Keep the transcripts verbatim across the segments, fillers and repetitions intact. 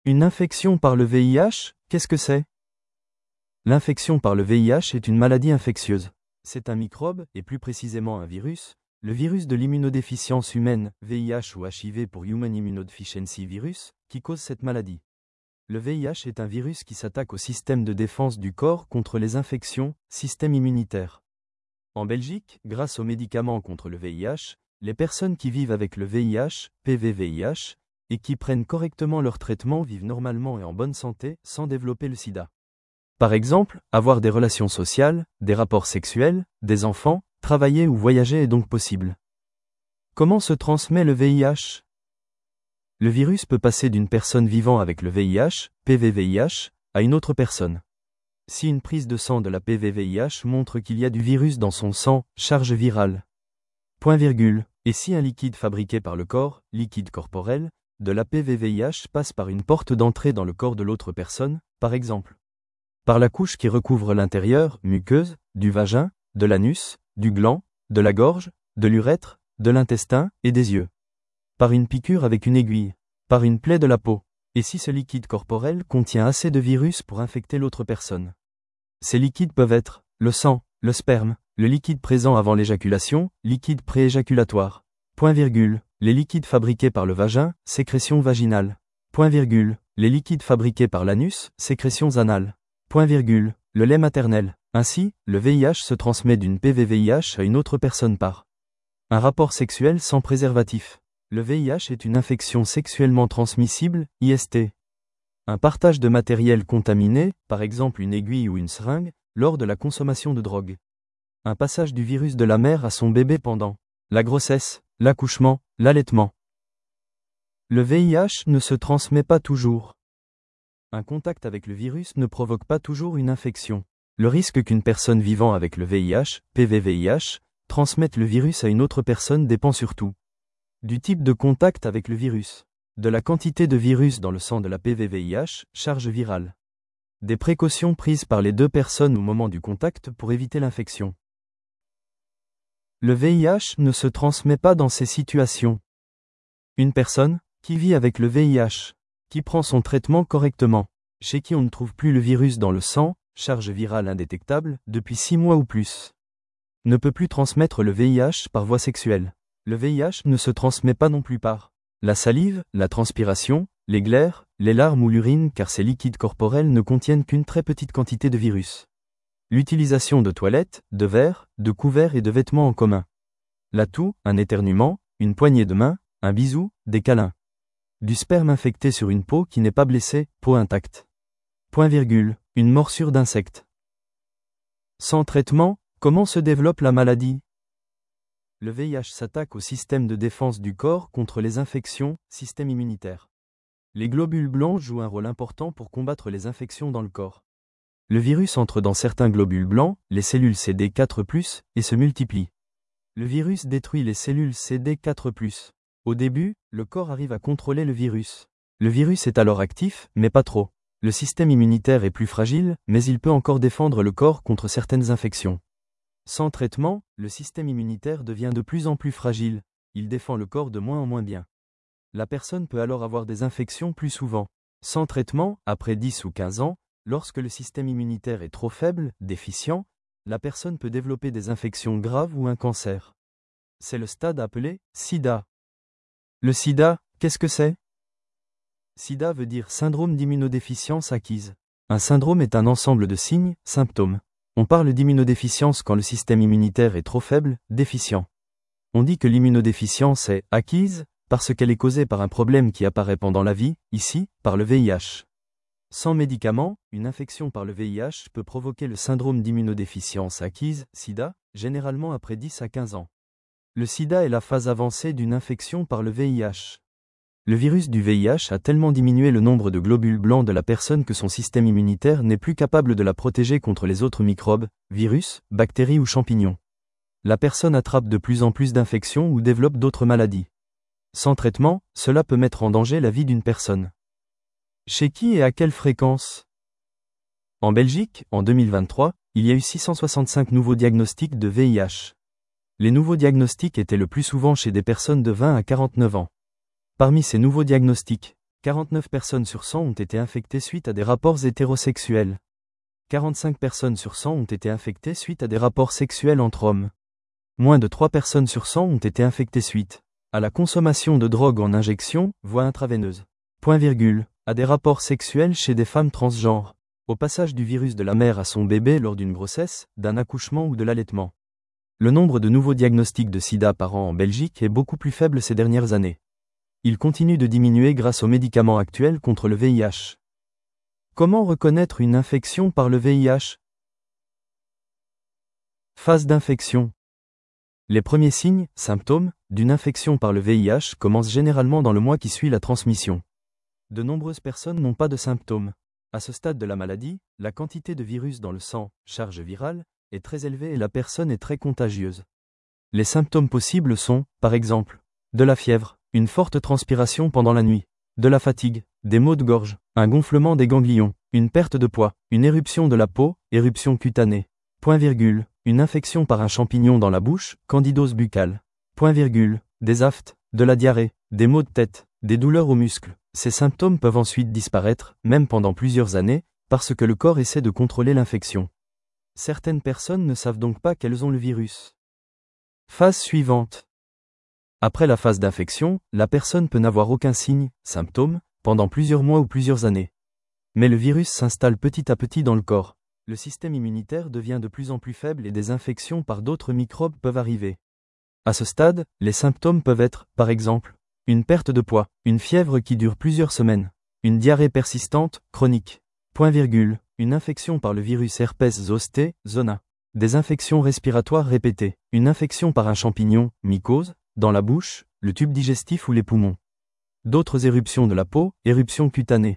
Une infection par le V I H, qu'est-ce que c'est? L'infection par le V I H est une maladie infectieuse. C'est un microbe, et plus précisément un virus, le virus de l'immunodéficience humaine, V I H ou H I V pour Human Immunodeficiency Virus, qui cause cette maladie. Le V I H est un virus qui s'attaque au système de défense du corps contre les infections, système immunitaire. En Belgique, grâce aux médicaments contre le V I H, les personnes qui vivent avec le V I H, P V V I H, et qui prennent correctement leur traitement vivent normalement et en bonne santé, sans développer le sida. Par exemple, avoir des relations sociales, des rapports sexuels, des enfants, travailler ou voyager est donc possible. Comment se transmet le V I H? Le virus peut passer d'une personne vivant avec le V I H, P V V I H, à une autre personne. Si une prise de sang de la P V V I H montre qu'il y a du virus dans son sang, charge virale. Point virgule. Et si un liquide fabriqué par le corps, liquide corporel, de la P V V I H passe par une porte d'entrée dans le corps de l'autre personne, par exemple par la couche qui recouvre l'intérieur, muqueuse, du vagin, de l'anus, du gland, de la gorge, de l'urètre, de l'intestin et des yeux. Par une piqûre avec une aiguille. Par une plaie de la peau. Et si ce liquide corporel contient assez de virus pour infecter l'autre personne? Ces liquides peuvent être le sang, le sperme, le liquide présent avant l'éjaculation, liquide pré-éjaculatoire. Point virgule. Les liquides fabriqués par le vagin, sécrétion vaginale. Point virgule. Les liquides fabriqués par l'anus, sécrétions anales. Point virgule. Le lait maternel. Ainsi, le V I H se transmet d'une P V V I H à une autre personne par un rapport sexuel sans préservatif. Le V I H est une infection sexuellement transmissible, I S T. Un partage de matériel contaminé, par exemple une aiguille ou une seringue, lors de la consommation de drogue. Un passage du virus de la mère à son bébé pendant la grossesse, l'accouchement, l'allaitement. Le V I H ne se transmet pas toujours. Un contact avec le virus ne provoque pas toujours une infection. Le risque qu'une personne vivant avec le V I H, P V V I H, transmette le virus à une autre personne dépend surtout du type de contact avec le virus, de la quantité de virus dans le sang de la P V V I H, charge virale, des précautions prises par les deux personnes au moment du contact pour éviter l'infection. Le V I H ne se transmet pas dans ces situations. Une personne qui vit avec le V I H, qui prend son traitement correctement, chez qui on ne trouve plus le virus dans le sang, charge virale indétectable, depuis six mois ou plus, ne peut plus transmettre le V I H par voie sexuelle. Le V I H ne se transmet pas non plus par la salive, la transpiration, les glaires, les larmes ou l'urine car ces liquides corporels ne contiennent qu'une très petite quantité de virus. L'utilisation de toilettes, de verres, de couverts et de vêtements en commun. La toux, un éternuement, une poignée de main, un bisou, des câlins. Du sperme infecté sur une peau qui n'est pas blessée, peau intacte. Point virgule. Une morsure d'insecte. Sans traitement, comment se développe la maladie? Le V I H s'attaque au système de défense du corps contre les infections, système immunitaire. Les globules blancs jouent un rôle important pour combattre les infections dans le corps. Le virus entre dans certains globules blancs, les cellules C D quatre plus, et se multiplie. Le virus détruit les cellules C D quatre plus. Au début, le corps arrive à contrôler le virus. Le virus est alors actif, mais pas trop. Le système immunitaire est plus fragile, mais il peut encore défendre le corps contre certaines infections. Sans traitement, le système immunitaire devient de plus en plus fragile. Il défend le corps de moins en moins bien. La personne peut alors avoir des infections plus souvent. Sans traitement, après dix ou quinze ans, lorsque le système immunitaire est trop faible, déficient, la personne peut développer des infections graves ou un cancer. C'est le stade appelé sida. Le sida, qu'est-ce que c'est? SIDA veut dire syndrome d'immunodéficience acquise. Un syndrome est un ensemble de signes, symptômes. On parle d'immunodéficience quand le système immunitaire est trop faible, déficient. On dit que l'immunodéficience est acquise parce qu'elle est causée par un problème qui apparaît pendant la vie, ici, par le V I H. Sans médicaments, une infection par le V I H peut provoquer le syndrome d'immunodéficience acquise, SIDA, généralement après dix à quinze ans. Le sida est la phase avancée d'une infection par le V I H. Le virus du V I H a tellement diminué le nombre de globules blancs de la personne que son système immunitaire n'est plus capable de la protéger contre les autres microbes, virus, bactéries ou champignons. La personne attrape de plus en plus d'infections ou développe d'autres maladies. Sans traitement, cela peut mettre en danger la vie d'une personne. Chez qui et à quelle fréquence? En Belgique, en deux mille vingt-trois, il y a eu six cent soixante-cinq nouveaux diagnostics de V I H. Les nouveaux diagnostics étaient le plus souvent chez des personnes de vingt à quarante-neuf ans. Parmi ces nouveaux diagnostics, quarante-neuf personnes sur cent ont été infectées suite à des rapports hétérosexuels. quarante-cinq personnes sur cent ont été infectées suite à des rapports sexuels entre hommes. Moins de trois personnes sur cent ont été infectées suite à la consommation de drogue en injection, voie intraveineuse. Point virgule, à des rapports sexuels chez des femmes transgenres. Au passage du virus de la mère à son bébé lors d'une grossesse, d'un accouchement ou de l'allaitement. Le nombre de nouveaux diagnostics de sida par an en Belgique est beaucoup plus faible ces dernières années. Il continue de diminuer grâce aux médicaments actuels contre le V I H. Comment reconnaître une infection par le V I H? Phase d'infection. Les premiers signes, symptômes, d'une infection par le V I H commencent généralement dans le mois qui suit la transmission. De nombreuses personnes n'ont pas de symptômes. À ce stade de la maladie, la quantité de virus dans le sang, charge virale, est très élevée et la personne est très contagieuse. Les symptômes possibles sont, par exemple, de la fièvre, une forte transpiration pendant la nuit, de la fatigue, des maux de gorge, un gonflement des ganglions, une perte de poids, une éruption de la peau, éruption cutanée. Point virgule, une infection par un champignon dans la bouche, candidose buccale. Point virgule, des aphtes, de la diarrhée, des maux de tête, des douleurs aux muscles. Ces symptômes peuvent ensuite disparaître, même pendant plusieurs années, parce que le corps essaie de contrôler l'infection. Certaines personnes ne savent donc pas qu'elles ont le virus. Phase suivante. Après la phase d'infection, la personne peut n'avoir aucun signe, symptôme, pendant plusieurs mois ou plusieurs années. Mais le virus s'installe petit à petit dans le corps. Le système immunitaire devient de plus en plus faible et des infections par d'autres microbes peuvent arriver. À ce stade, les symptômes peuvent être, par exemple, une perte de poids, une fièvre qui dure plusieurs semaines, une diarrhée persistante, chronique. Point virgule, une infection par le virus herpès zoster, zona. Des infections respiratoires répétées, une infection par un champignon, mycose, dans la bouche, le tube digestif ou les poumons. D'autres éruptions de la peau, éruptions cutanées.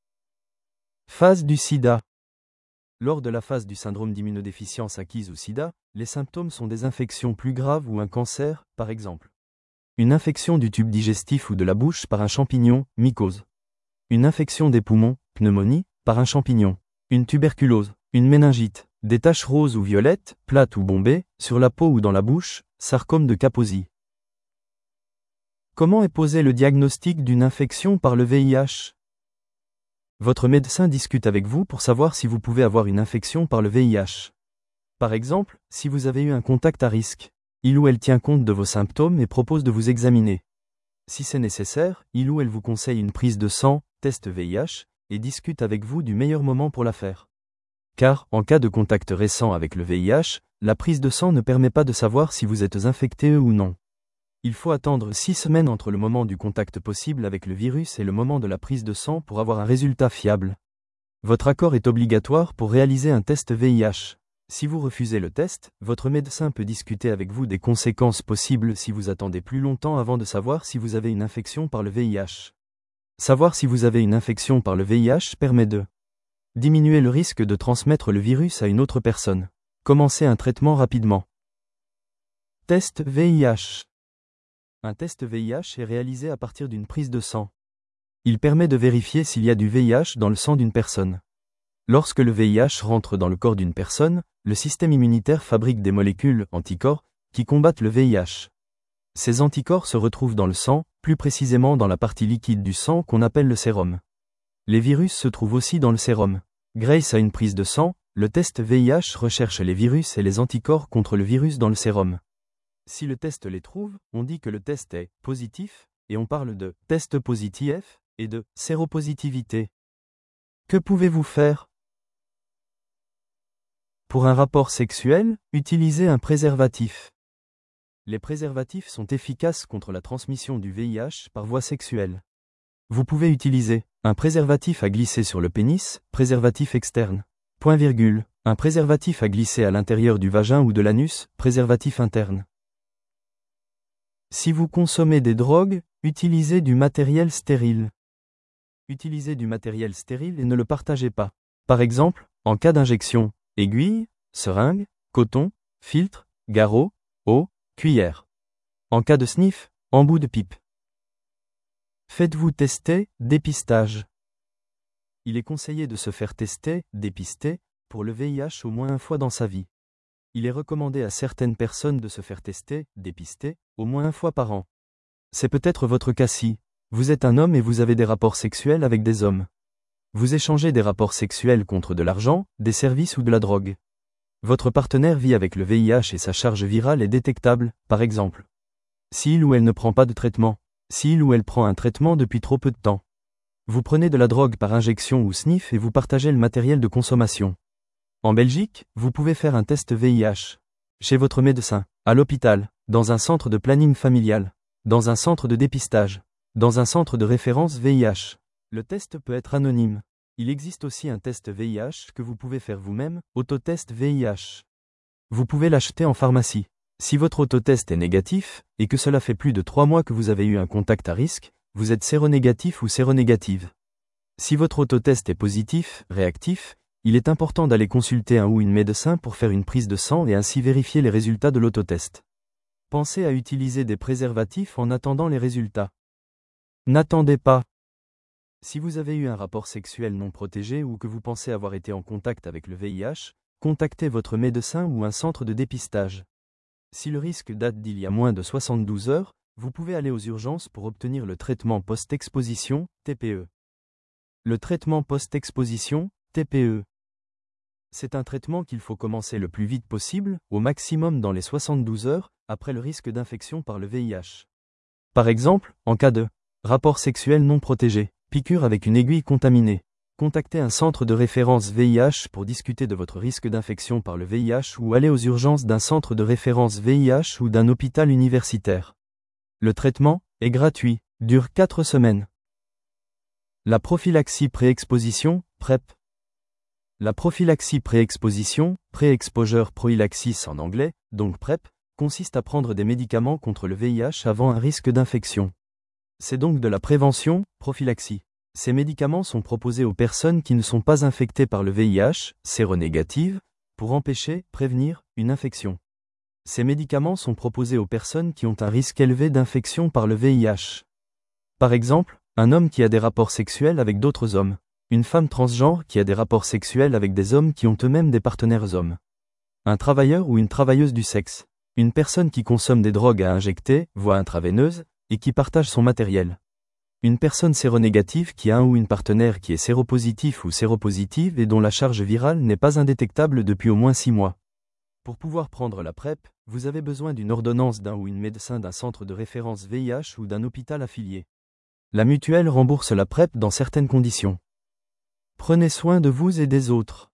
Phase du sida. Lors de la phase du syndrome d'immunodéficience acquise ou sida, les symptômes sont des infections plus graves ou un cancer, par exemple. Une infection du tube digestif ou de la bouche par un champignon, mycose. Une infection des poumons, pneumonie, par un champignon. Une tuberculose, une méningite, des taches roses ou violettes, plates ou bombées, sur la peau ou dans la bouche, sarcome de Kaposi. Comment est posé le diagnostic d'une infection par le V I H? Votre médecin discute avec vous pour savoir si vous pouvez avoir une infection par le V I H. Par exemple, si vous avez eu un contact à risque, il ou elle tient compte de vos symptômes et propose de vous examiner. Si c'est nécessaire, il ou elle vous conseille une prise de sang, test V I H, et discute avec vous du meilleur moment pour la faire. Car, en cas de contact récent avec le V I H, la prise de sang ne permet pas de savoir si vous êtes infecté ou non. Il faut attendre six semaines entre le moment du contact possible avec le virus et le moment de la prise de sang pour avoir un résultat fiable. Votre accord est obligatoire pour réaliser un test V I H. Si vous refusez le test, votre médecin peut discuter avec vous des conséquences possibles si vous attendez plus longtemps avant de savoir si vous avez une infection par le V I H. Savoir si vous avez une infection par le V I H permet de diminuer le risque de transmettre le virus à une autre personne. Commencez un traitement rapidement. Test V I H. Un test V I H est réalisé à partir d'une prise de sang. Il permet de vérifier s'il y a du V I H dans le sang d'une personne. Lorsque le V I H rentre dans le corps d'une personne, le système immunitaire fabrique des molécules, anticorps, qui combattent le V I H. Ces anticorps se retrouvent dans le sang, plus précisément dans la partie liquide du sang qu'on appelle le sérum. Les virus se trouvent aussi dans le sérum. Grâce à une prise de sang, le test V I H recherche les virus et les anticorps contre le virus dans le sérum. Si le test les trouve, on dit que le test est positif, et on parle de test positif et de séropositivité. Que pouvez-vous faire? Pour un rapport sexuel, utilisez un préservatif. Les préservatifs sont efficaces contre la transmission du V I H par voie sexuelle. Vous pouvez utiliser un préservatif à glisser sur le pénis, préservatif externe. Point virgule, un préservatif à glisser à l'intérieur du vagin ou de l'anus, préservatif interne. Si vous consommez des drogues, utilisez du matériel stérile. Utilisez du matériel stérile et ne le partagez pas. Par exemple, en cas d'injection, aiguille, seringue, coton, filtre, garrot, eau, cuillère. En cas de sniff, embout de pipe. Faites-vous tester, dépistage. Il est conseillé de se faire tester, dépister, pour le V I H au moins une fois dans sa vie. Il est recommandé à certaines personnes de se faire tester, dépister, au moins une fois par an. C'est peut-être votre cas si Vous êtes un homme et vous avez des rapports sexuels avec des hommes. Vous échangez des rapports sexuels contre de l'argent, des services ou de la drogue. Votre partenaire vit avec le V I H et sa charge virale est détectable, par exemple. S'il ou elle ne prend pas de traitement, s'il ou elle prend un traitement depuis trop peu de temps. Vous prenez de la drogue par injection ou sniff et vous partagez le matériel de consommation. En Belgique, vous pouvez faire un test V I H. Chez votre médecin, à l'hôpital, dans un centre de planning familial, dans un centre de dépistage, dans un centre de référence V I H. Le test peut être anonyme. Il existe aussi un test V I H que vous pouvez faire vous-même, autotest V I H. Vous pouvez l'acheter en pharmacie. Si votre autotest est négatif, et que cela fait plus de trois mois que vous avez eu un contact à risque, vous êtes séronégatif ou séronégative. Si votre autotest est positif, réactif, il est important d'aller consulter un ou une médecin pour faire une prise de sang et ainsi vérifier les résultats de l'autotest. Pensez à utiliser des préservatifs en attendant les résultats. N'attendez pas. Si vous avez eu un rapport sexuel non protégé ou que vous pensez avoir été en contact avec le V I H, contactez votre médecin ou un centre de dépistage. Si le risque date d'il y a moins de soixante-douze heures, vous pouvez aller aux urgences pour obtenir le traitement post-exposition, T P E. Le traitement post-exposition, T P E. C'est un traitement qu'il faut commencer le plus vite possible, au maximum dans les soixante-douze heures, après le risque d'infection par le V I H. Par exemple, en cas de rapport sexuel non protégé, piqûre avec une aiguille contaminée. Contactez un centre de référence V I H pour discuter de votre risque d'infection par le V I H ou allez aux urgences d'un centre de référence V I H ou d'un hôpital universitaire. Le traitement est gratuit, dure quatre semaines. La prophylaxie pré-exposition, PrEP. La prophylaxie pré-exposition, pré-exposure prophylaxis en anglais, donc PrEP, consiste à prendre des médicaments contre le V I H avant un risque d'infection. C'est donc de la prévention, prophylaxie. Ces médicaments sont proposés aux personnes qui ne sont pas infectées par le V I H, séronégatives, pour empêcher, prévenir, une infection. Ces médicaments sont proposés aux personnes qui ont un risque élevé d'infection par le V I H. Par exemple, un homme qui a des rapports sexuels avec d'autres hommes. Une femme transgenre qui a des rapports sexuels avec des hommes qui ont eux-mêmes des partenaires hommes. Un travailleur ou une travailleuse du sexe. Une personne qui consomme des drogues à injecter, voie intraveineuse, et qui partage son matériel. Une personne séronégative qui a un ou une partenaire qui est séropositif ou séropositive et dont la charge virale n'est pas indétectable depuis au moins six mois. Pour pouvoir prendre la PrEP, vous avez besoin d'une ordonnance d'un ou une médecin d'un centre de référence V I H ou d'un hôpital affilié. La mutuelle rembourse la PrEP dans certaines conditions. Prenez soin de vous et des autres.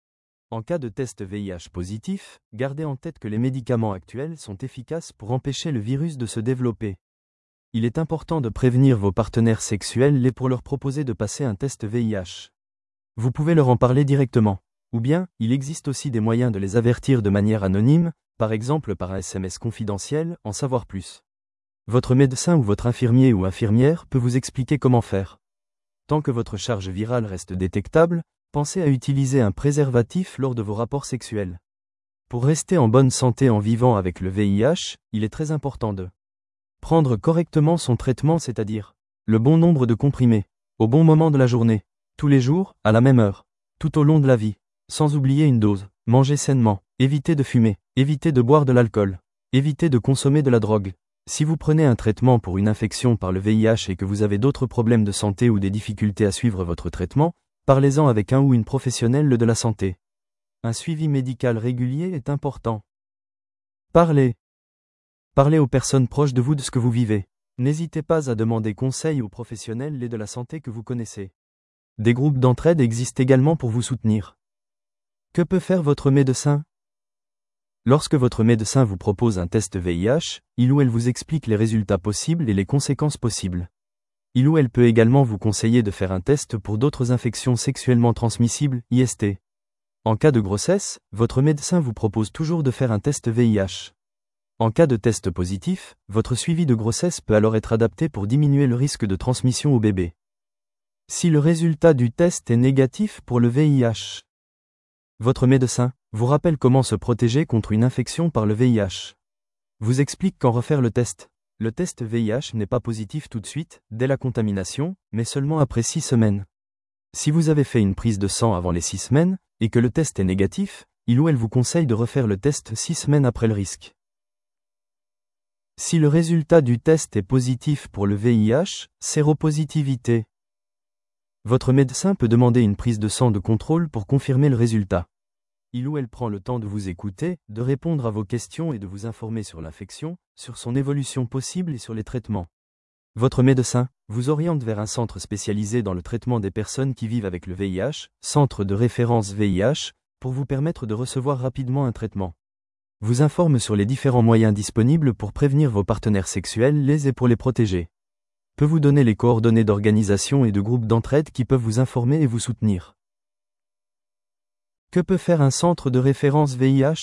En cas de test V I H positif, gardez en tête que les médicaments actuels sont efficaces pour empêcher le virus de se développer. Il est important de prévenir vos partenaires sexuels et pour leur proposer de passer un test V I H. Vous pouvez leur en parler directement. Ou bien, il existe aussi des moyens de les avertir de manière anonyme, par exemple par un S M S confidentiel, en savoir plus. Votre médecin ou votre infirmier ou infirmière peut vous expliquer comment faire. Tant que votre charge virale reste détectable, pensez à utiliser un préservatif lors de vos rapports sexuels. Pour rester en bonne santé en vivant avec le V I H, il est très important de prendre correctement son traitement, c'est-à-dire le bon nombre de comprimés, au bon moment de la journée, tous les jours, à la même heure, tout au long de la vie, sans oublier une dose, manger sainement, éviter de fumer, éviter de boire de l'alcool, éviter de consommer de la drogue. Si vous prenez un traitement pour une infection par le V I H et que vous avez d'autres problèmes de santé ou des difficultés à suivre votre traitement, parlez-en avec un ou une professionnelle de la santé. Un suivi médical régulier est important. Parlez. Parlez aux personnes proches de vous de ce que vous vivez. N'hésitez pas à demander conseil aux professionnels de la santé que vous connaissez. Des groupes d'entraide existent également pour vous soutenir. Que peut faire votre médecin ? Lorsque votre médecin vous propose un test V I H, il ou elle vous explique les résultats possibles et les conséquences possibles. Il ou elle peut également vous conseiller de faire un test pour d'autres infections sexuellement transmissibles, I S T. En cas de grossesse, votre médecin vous propose toujours de faire un test V I H. En cas de test positif, votre suivi de grossesse peut alors être adapté pour diminuer le risque de transmission au bébé. Si le résultat du test est négatif pour le V I H, votre médecin vous rappelle comment se protéger contre une infection par le V I H. Vous explique quand refaire le test. Le test V I H n'est pas positif tout de suite, dès la contamination, mais seulement après six semaines. Si vous avez fait une prise de sang avant les six semaines, et que le test est négatif, il ou elle vous conseille de refaire le test six semaines après le risque. Si le résultat du test est positif pour le V I H, séropositivité. Votre médecin peut demander une prise de sang de contrôle pour confirmer le résultat. Il ou elle prend le temps de vous écouter, de répondre à vos questions et de vous informer sur l'infection, sur son évolution possible et sur les traitements. Votre médecin vous oriente vers un centre spécialisé dans le traitement des personnes qui vivent avec le V I H, centre de référence V I H, pour vous permettre de recevoir rapidement un traitement. Vous informe sur les différents moyens disponibles pour prévenir vos partenaires sexuels les et pour les protéger. Peut vous donner les coordonnées d'organisations et de groupes d'entraide qui peuvent vous informer et vous soutenir. Que peut faire un centre de référence V I H ?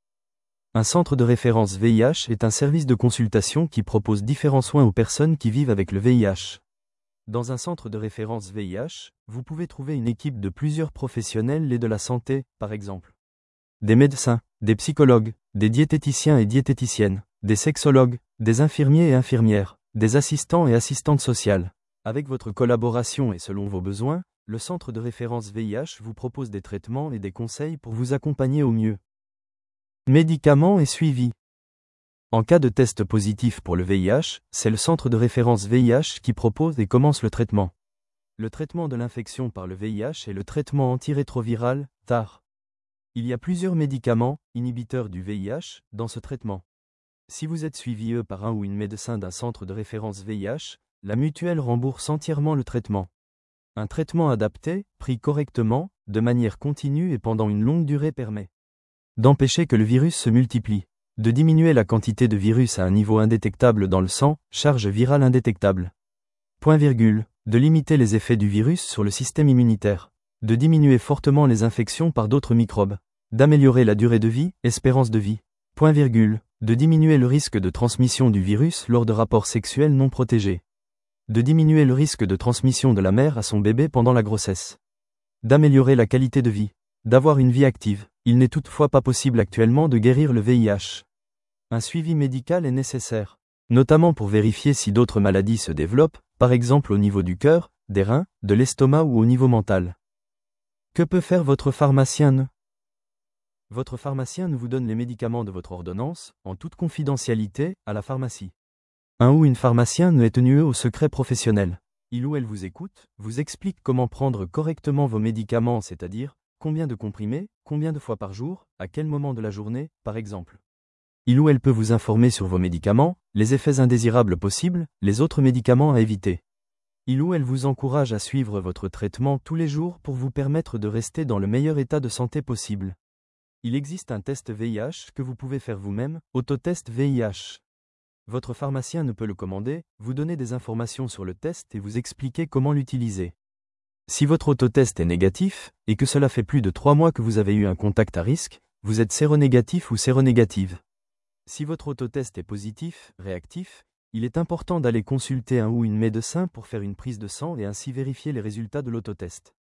Un centre de référence V I H est un service de consultation qui propose différents soins aux personnes qui vivent avec le V I H. Dans un centre de référence V I H, vous pouvez trouver une équipe de plusieurs professionnels et de la santé, par exemple. Des médecins, des psychologues, des diététiciens et diététiciennes, des sexologues, des infirmiers et infirmières, des assistants et assistantes sociales. Avec votre collaboration et selon vos besoins, le centre de référence V I H vous propose des traitements et des conseils pour vous accompagner au mieux. Médicaments et suivi. En cas de test positif pour le V I H, c'est le centre de référence V I H qui propose et commence le traitement. Le traitement de l'infection par le V I H est le traitement antirétroviral, T A R. Il y a plusieurs médicaments, inhibiteurs du V I H, dans ce traitement. Si vous êtes suivi E par un ou une médecin d'un centre de référence V I H, la mutuelle rembourse entièrement le traitement. Un traitement adapté, pris correctement, de manière continue et pendant une longue durée permet d'empêcher que le virus se multiplie, de diminuer la quantité de virus à un niveau indétectable dans le sang, charge virale indétectable. Point virgule, de limiter les effets du virus sur le système immunitaire, de diminuer fortement les infections par d'autres microbes, d'améliorer la durée de vie, espérance de vie. Point virgule, de diminuer le risque de transmission du virus lors de rapports sexuels non protégés. De diminuer le risque de transmission de la mère à son bébé pendant la grossesse. D'améliorer la qualité de vie. D'avoir une vie active. Il n'est toutefois pas possible actuellement de guérir le V I H. Un suivi médical est nécessaire, notamment pour vérifier si d'autres maladies se développent, par exemple au niveau du cœur, des reins, de l'estomac ou au niveau mental. Que peut faire votre pharmacien ? Votre pharmacien vous donne les médicaments de votre ordonnance, en toute confidentialité, à la pharmacie. Un ou une pharmacien est tenu au secret professionnel. Il ou elle vous écoute, vous explique comment prendre correctement vos médicaments, c'est-à-dire combien de comprimés, combien de fois par jour, à quel moment de la journée, par exemple. Il ou elle peut vous informer sur vos médicaments, les effets indésirables possibles, les autres médicaments à éviter. Il ou elle vous encourage à suivre votre traitement tous les jours pour vous permettre de rester dans le meilleur état de santé possible. Il existe un test V I H que vous pouvez faire vous-même, autotest V I H. Votre pharmacien ne peut le commander, vous donner des informations sur le test et vous expliquer comment l'utiliser. Si votre autotest est négatif, et que cela fait plus de trois mois que vous avez eu un contact à risque, vous êtes séronégatif ou séronégative. Si votre autotest est positif, réactif, il est important d'aller consulter un ou une médecin pour faire une prise de sang et ainsi vérifier les résultats de l'autotest.